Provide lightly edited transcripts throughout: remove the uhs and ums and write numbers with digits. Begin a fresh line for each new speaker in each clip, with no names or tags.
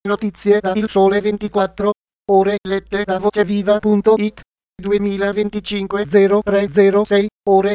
Notizie da Il Sole 24 Ore lette da voceviva.it 2025 0306 ore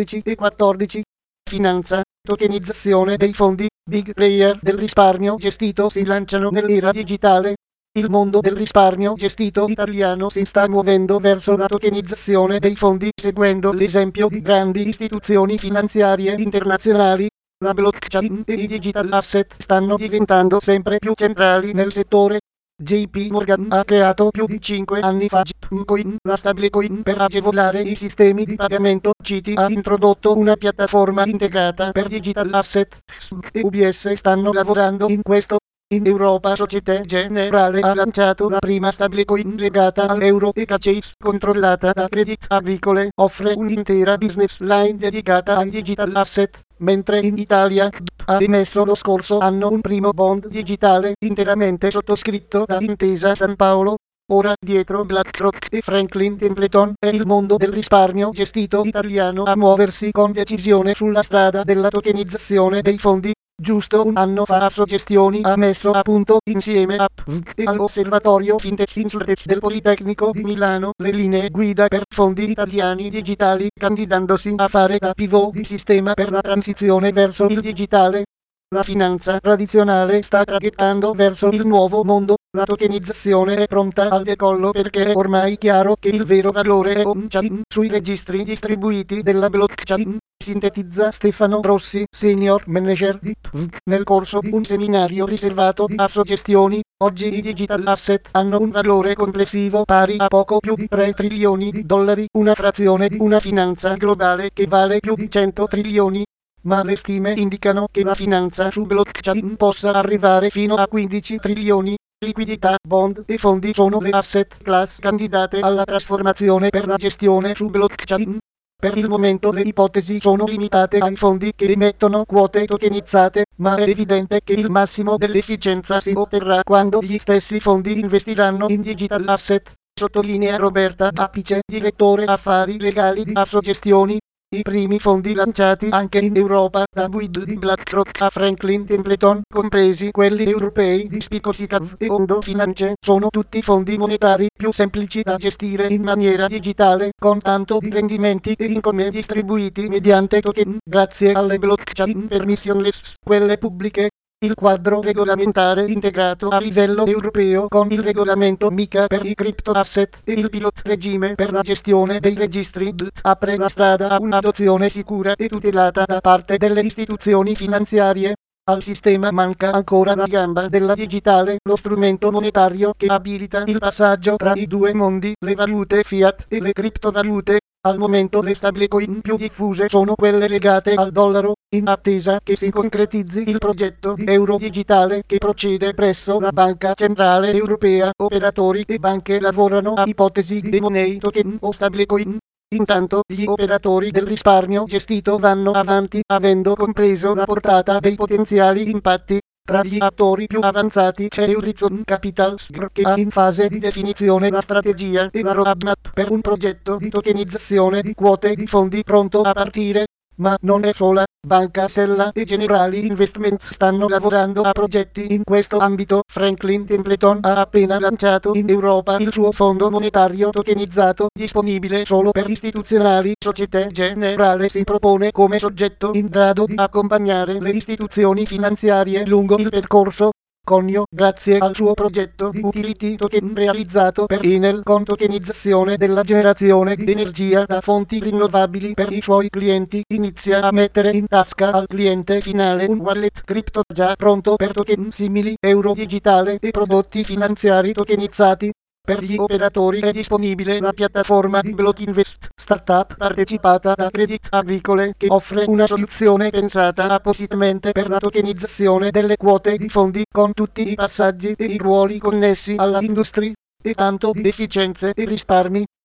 14:14 Finanza, tokenizzazione dei fondi, big player del risparmio gestito si lanciano nell'era digitale. Il mondo del risparmio gestito italiano si sta muovendo verso la tokenizzazione dei fondi seguendo l'esempio di grandi istituzioni finanziarie internazionali. La blockchain e i digital asset stanno diventando sempre più centrali nel settore. JP Morgan ha creato più di 5 anni fa Gpcoin, la stablecoin per agevolare i sistemi di pagamento. Citi ha introdotto una piattaforma integrata per digital asset. SBC e UBS stanno lavorando in questo. In Europa Société Générale ha lanciato la prima stablecoin legata all'euro e Chase, controllata da Crédit Agricole, offre un'intera business line dedicata ai digital asset, mentre in Italia CDP ha emesso lo scorso anno un primo bond digitale interamente sottoscritto da Intesa San Paolo. Ora, dietro BlackRock e Franklin Templeton, è il mondo del risparmio gestito italiano a muoversi con decisione sulla strada della tokenizzazione dei fondi. Giusto un anno fa Assogestioni ha messo a punto, insieme a PVC e all'Osservatorio Fintech Insurtech del Politecnico di Milano, le linee guida per fondi italiani digitali, candidandosi a fare da pivot di sistema per la transizione verso il digitale. La finanza tradizionale sta traghettando verso il nuovo mondo. La tokenizzazione è pronta al decollo perché è ormai chiaro che il vero valore è on-chain, sui registri distribuiti della blockchain. Sintetizza Stefano Rossi, senior manager di PVC, nel corso di un seminario riservato di Assogestioni. Oggi i digital asset hanno un valore complessivo pari a poco più di 3 trilioni di dollari, una frazione di una finanza globale che vale più di 100 trilioni. Ma le stime indicano che la finanza su blockchain possa arrivare fino a 15 trilioni. Liquidità, bond e fondi sono le asset class candidate alla trasformazione per la gestione su blockchain. Per il momento le ipotesi sono limitate ai fondi che emettono quote tokenizzate, ma è evidente che il massimo dell'efficienza si otterrà quando gli stessi fondi investiranno in digital asset, sottolinea Roberta Apice, direttore affari legali di Assogestioni. I primi fondi lanciati anche in Europa da guida di BlackRock a Franklin Templeton, compresi quelli europei di Spicosycav e Ondo Finance, sono tutti fondi monetari più semplici da gestire in maniera digitale, con tanto di rendimenti e income distribuiti mediante token, grazie alle blockchain permissionless, quelle pubbliche. Il quadro regolamentare integrato a livello europeo con il regolamento MiCA per i crypto asset e il pilot regime per la gestione dei registri DLT apre la strada a un'adozione sicura e tutelata da parte delle istituzioni finanziarie. Al sistema manca ancora la gamba della digitale, lo strumento monetario che abilita il passaggio tra i due mondi, le valute fiat e le criptovalute. Al momento le stablecoin più diffuse sono quelle legate al dollaro, in attesa che si concretizzi il progetto di euro digitale che procede presso la Banca Centrale Europea. Operatori e banche lavorano a ipotesi di money token o stablecoin. Intanto gli operatori del risparmio gestito vanno avanti, avendo compreso la portata dei potenziali impatti. Tra gli attori più avanzati c'è Horizon Capitals Group che ha in fase di definizione la strategia e la roadmap per un progetto di tokenizzazione di quote di fondi pronto a partire. Ma non è sola, Banca Sella e Generali Investments stanno lavorando a progetti in questo ambito. Franklin Templeton ha appena lanciato in Europa il suo fondo monetario tokenizzato, disponibile solo per istituzionali. Société Générale si propone come soggetto in grado di accompagnare le istituzioni finanziarie lungo il percorso. Conio, grazie al suo progetto di utility token realizzato per Enel con tokenizzazione della generazione di energia da fonti rinnovabili per i suoi clienti, inizia a mettere in tasca al cliente finale un wallet cripto già pronto per token simili, euro digitale e prodotti finanziari tokenizzati. Per gli operatori è disponibile la piattaforma di Blockinvest, startup partecipata da Crédit Agricole, che offre una soluzione pensata appositamente per la tokenizzazione delle quote di fondi, con tutti i passaggi e i ruoli connessi alla industria, e tanto di efficienze e risparmi.